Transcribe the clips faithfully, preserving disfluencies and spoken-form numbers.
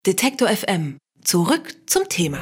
Detektor F M. Zurück zum Thema.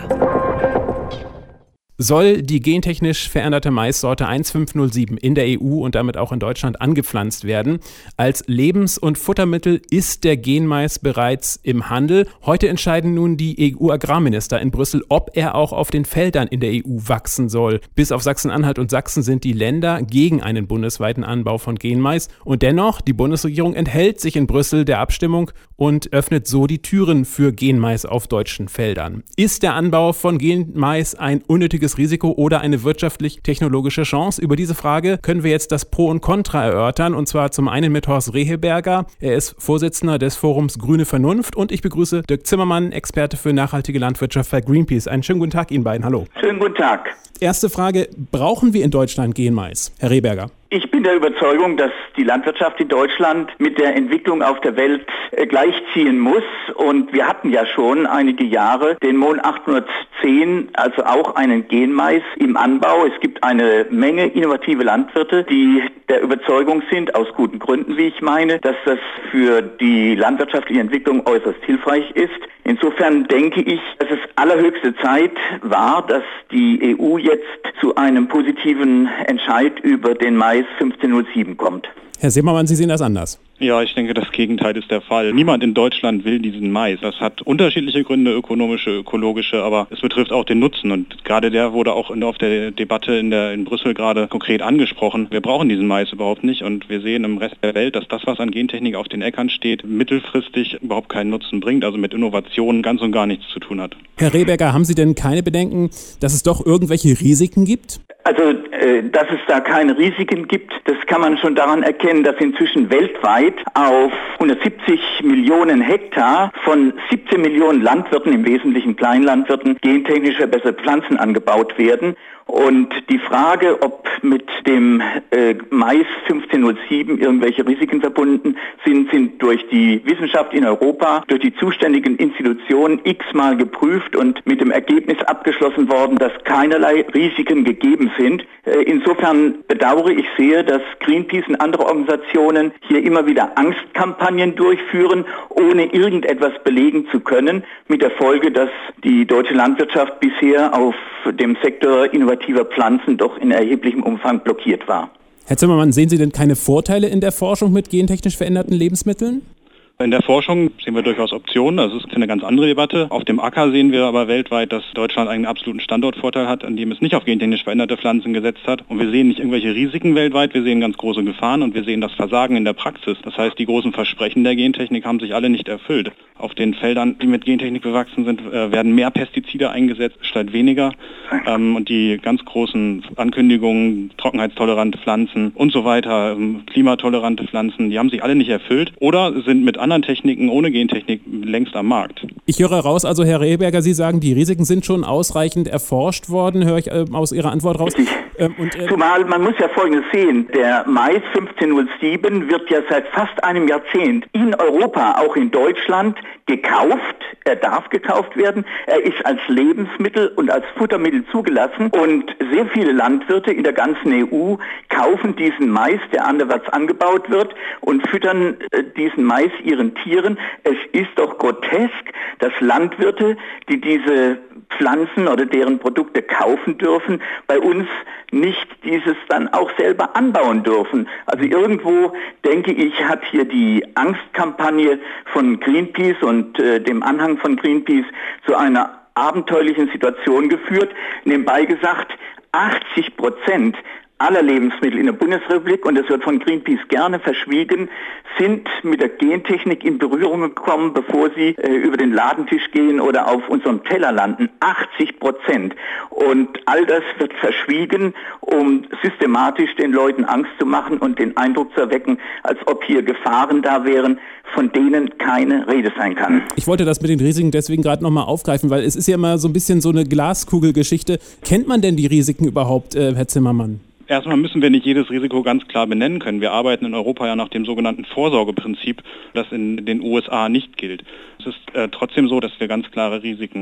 Soll die gentechnisch veränderte Maissorte eins fünf null sieben in der E U und damit auch in Deutschland angepflanzt werden? Als Lebens- und Futtermittel ist der Genmais bereits im Handel. Heute entscheiden nun die E U-Agrarminister in Brüssel, ob er auch auf den Feldern in der E U wachsen soll. Bis auf Sachsen-Anhalt und Sachsen sind die Länder gegen einen bundesweiten Anbau von Genmais. Und dennoch, die Bundesregierung enthält sich in Brüssel der Abstimmung und öffnet so die Türen für Genmais auf deutschen Feldern. Ist der Anbau von Genmais ein unnötiges Risiko oder eine wirtschaftlich-technologische Chance? Über diese Frage können wir jetzt das Pro und Contra erörtern, und zwar zum einen mit Horst Rehelberger. Er ist Vorsitzender des Forums Grüne Vernunft, und ich begrüße Dirk Zimmermann, Experte für nachhaltige Landwirtschaft bei Greenpeace. Einen schönen guten Tag Ihnen beiden. Hallo. Schönen guten Tag. Erste Frage, brauchen wir in Deutschland Genmais? Herr Rehelberger. Ich bin der Überzeugung, dass die Landwirtschaft in Deutschland mit der Entwicklung auf der Welt äh, gleichziehen muss. Und wir hatten ja schon einige Jahre den Mohn achthundertzehn, also auch einen Genmais im Anbau. Es gibt eine Menge innovative Landwirte, die der Überzeugung sind, aus guten Gründen, wie ich meine, dass das für die landwirtschaftliche Entwicklung äußerst hilfreich ist. Insofern denke ich, dass es allerhöchste Zeit war, dass die E U jetzt zu einem positiven Entscheid über den Mais fünfzehn null sieben kommt. Herr Zimmermann, Sie sehen das anders. Ja, ich denke, das Gegenteil ist der Fall. Niemand in Deutschland will diesen Mais. Das hat unterschiedliche Gründe, ökonomische, ökologische, aber es betrifft auch den Nutzen. Und gerade der wurde auch in, auf der Debatte in, der, in Brüssel gerade konkret angesprochen. Wir brauchen diesen Mais überhaupt nicht, und wir sehen im Rest der Welt, dass das, was an Gentechnik auf den Äckern steht, mittelfristig überhaupt keinen Nutzen bringt, also mit Innovationen ganz und gar nichts zu tun hat. Herr Rehelberger, haben Sie denn keine Bedenken, dass es doch irgendwelche Risiken gibt? Also, äh, dass es da keine Risiken gibt, das kann man schon daran erkennen, dass inzwischen weltweit auf hundertsiebzig Millionen Hektar von siebzehn Millionen Landwirten, im Wesentlichen Kleinlandwirten, gentechnisch verbesserte Pflanzen angebaut werden. Und die Frage, ob mit dem äh, Mais fünfzehn null sieben irgendwelche Risiken verbunden sind, sind durch die Wissenschaft in Europa, durch die zuständigen Institutionen x-mal geprüft und mit dem Ergebnis abgeschlossen worden, dass keinerlei Risiken gegeben sind. Äh, insofern bedauere ich sehr, dass Greenpeace und andere Organisationen hier immer wieder Angstkampagnen durchführen, ohne irgendetwas belegen zu können, mit der Folge, dass die deutsche Landwirtschaft bisher auf dem Sektor innovativer Pflanzen doch in erheblichem Umfang blockiert war. Herr Zimmermann, sehen Sie denn keine Vorteile in der Forschung mit gentechnisch veränderten Lebensmitteln? In der Forschung sehen wir durchaus Optionen, das ist eine ganz andere Debatte. Auf dem Acker sehen wir aber weltweit, dass Deutschland einen absoluten Standortvorteil hat, an dem es nicht auf gentechnisch veränderte Pflanzen gesetzt hat. Und wir sehen nicht irgendwelche Risiken weltweit, wir sehen ganz große Gefahren, und wir sehen das Versagen in der Praxis. Das heißt, die großen Versprechen der Gentechnik haben sich alle nicht erfüllt. Auf den Feldern, die mit Gentechnik bewachsen sind, werden mehr Pestizide eingesetzt statt weniger. Und die ganz großen Ankündigungen, trockenheitstolerante Pflanzen und so weiter, klimatolerante Pflanzen, die haben sich alle nicht erfüllt oder sind mit anderen Techniken ohne Gentechnik längst am Markt. Ich höre raus, also Herr Rehelberger, Sie sagen, die Risiken sind schon ausreichend erforscht worden, höre ich äh, aus Ihrer Antwort raus. Ähm, und, äh, Zumal, man muss ja Folgendes sehen, der Mais fünfzehn null sieben wird ja seit fast einem Jahrzehnt in Europa, auch in Deutschland, gekauft. Er darf gekauft werden. Er ist als Lebensmittel und als Futtermittel zugelassen, und sehr viele Landwirte in der ganzen E U kaufen diesen Mais, der anderwärts angebaut wird, und füttern äh, diesen Mais ihren Tieren. Es ist doch grotesk, dass Landwirte, die diese Pflanzen oder deren Produkte kaufen dürfen, bei uns nicht dieses dann auch selber anbauen dürfen. Also irgendwo, denke ich, hat hier die Angstkampagne von Greenpeace und äh, dem Anhang von Greenpeace zu einer abenteuerlichen Situation geführt. Nebenbei gesagt, achtzig Prozent aller Lebensmittel in der Bundesrepublik, und das wird von Greenpeace gerne verschwiegen, sind mit der Gentechnik in Berührung gekommen, bevor sie äh, über den Ladentisch gehen oder auf unserem Teller landen. achtzig Prozent. Und all das wird verschwiegen, um systematisch den Leuten Angst zu machen und den Eindruck zu erwecken, als ob hier Gefahren da wären, von denen keine Rede sein kann. Ich wollte das mit den Risiken deswegen gerade nochmal aufgreifen, weil es ist ja immer so ein bisschen so eine Glaskugelgeschichte. Kennt man denn die Risiken überhaupt, äh, Herr Zimmermann? Erstmal müssen wir nicht jedes Risiko ganz klar benennen können. Wir arbeiten in Europa ja nach dem sogenannten Vorsorgeprinzip, das in den U S A nicht gilt. Es ist äh, trotzdem so, dass wir ganz klare Risiken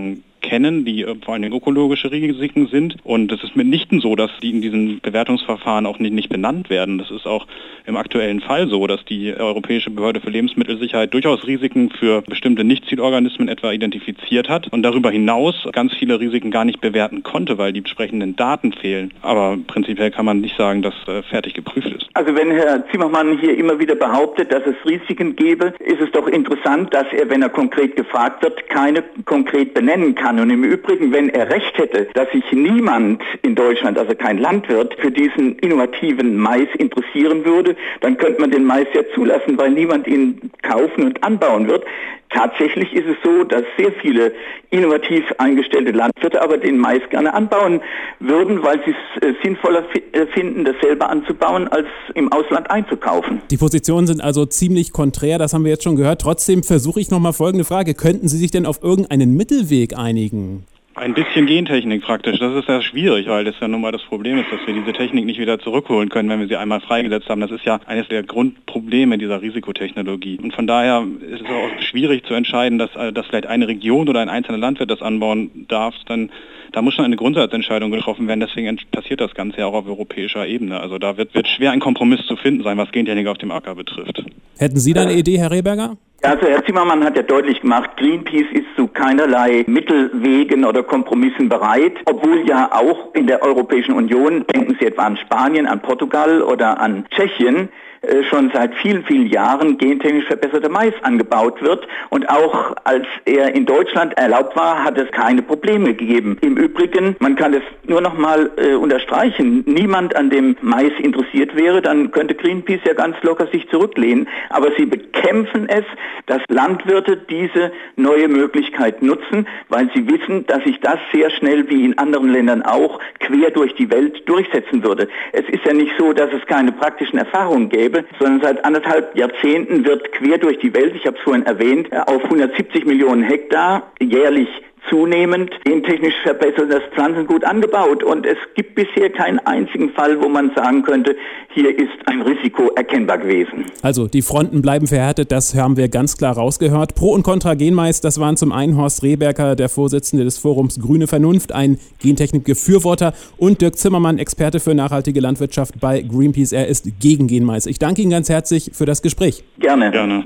kennen, die vor allem ökologische Risiken sind. Und es ist mitnichten so, dass die in diesen Bewertungsverfahren auch nicht, nicht benannt werden. Das ist auch im aktuellen Fall so, dass die Europäische Behörde für Lebensmittelsicherheit durchaus Risiken für bestimmte Nicht-Zielorganismen etwa identifiziert hat und darüber hinaus ganz viele Risiken gar nicht bewerten konnte, weil die entsprechenden Daten fehlen. Aber prinzipiell kann man nicht sagen, dass äh, fertig geprüft ist. Also wenn Herr Zimmermann hier immer wieder behauptet, dass es Risiken gäbe, ist es doch interessant, dass er, wenn er konkret gefragt wird, keine konkret benennen kann. Und im Übrigen, wenn er recht hätte, dass sich niemand in Deutschland, also kein Landwirt, für diesen innovativen Mais interessieren würde, dann könnte man den Mais ja zulassen, weil niemand ihn kaufen und anbauen wird. Tatsächlich ist es so, dass sehr viele innovativ eingestellte Landwirte aber den Mais gerne anbauen würden, weil sie es äh, sinnvoller fi- finden, das selber anzubauen, als im Ausland einzukaufen. Die Positionen sind also ziemlich konträr, das haben wir jetzt schon gehört. Trotzdem versuche ich nochmal folgende Frage. Könnten Sie sich denn auf irgendeinen Mittelweg einigen? Ein bisschen Gentechnik praktisch, das ist sehr schwierig, weil das ja nun mal das Problem ist, dass wir diese Technik nicht wieder zurückholen können, wenn wir sie einmal freigesetzt haben. Das ist ja eines der Grundprobleme dieser Risikotechnologie. Und von daher ist es auch schwierig zu entscheiden, dass, dass vielleicht eine Region oder ein einzelner Landwirt das anbauen darf. Dann, da muss schon eine Grundsatzentscheidung getroffen werden, deswegen passiert das Ganze ja auch auf europäischer Ebene. Also da wird, wird schwer ein Kompromiss zu finden sein, was Gentechnik auf dem Acker betrifft. Hätten Sie da eine Idee, Herr Rehberger? Also Herr Zimmermann hat ja deutlich gemacht, Greenpeace ist zu keinerlei Mittelwegen oder Kompromissen bereit, obwohl ja auch in der Europäischen Union, denken Sie etwa an Spanien, an Portugal oder an Tschechien, schon seit vielen, vielen Jahren gentechnisch verbesserter Mais angebaut wird. Und auch als er in Deutschland erlaubt war, hat es keine Probleme gegeben. Im Übrigen, man kann es nur noch mal äh, unterstreichen, niemand an dem Mais interessiert wäre, dann könnte Greenpeace ja ganz locker sich zurücklehnen. Aber sie bekämpfen es, dass Landwirte diese neue Möglichkeit nutzen, weil sie wissen, dass sich das sehr schnell, wie in anderen Ländern auch, quer durch die Welt durchsetzen würde. Es ist ja nicht so, dass es keine praktischen Erfahrungen gäbe, sondern seit anderthalb Jahrzehnten wird quer durch die Welt, ich habe es vorhin erwähnt, auf hundertsiebzig Millionen Hektar jährlich zunehmend gentechnisch verbessertes Pflanzengut angebaut. Und es gibt bisher keinen einzigen Fall, wo man sagen könnte, hier ist ein Risiko erkennbar gewesen. Also die Fronten bleiben verhärtet, das haben wir ganz klar rausgehört. Pro und Contra Genmais, das waren zum einen Horst Rehberger, der Vorsitzende des Forums Grüne Vernunft, ein Gentechnik-Befürworter, und Dirk Zimmermann, Experte für nachhaltige Landwirtschaft bei Greenpeace. Er ist gegen Genmais. Ich danke Ihnen ganz herzlich für das Gespräch. Gerne. Gerne.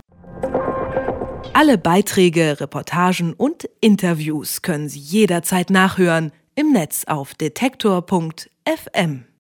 Alle Beiträge, Reportagen und Interviews können Sie jederzeit nachhören im Netz auf detektor punkt f m.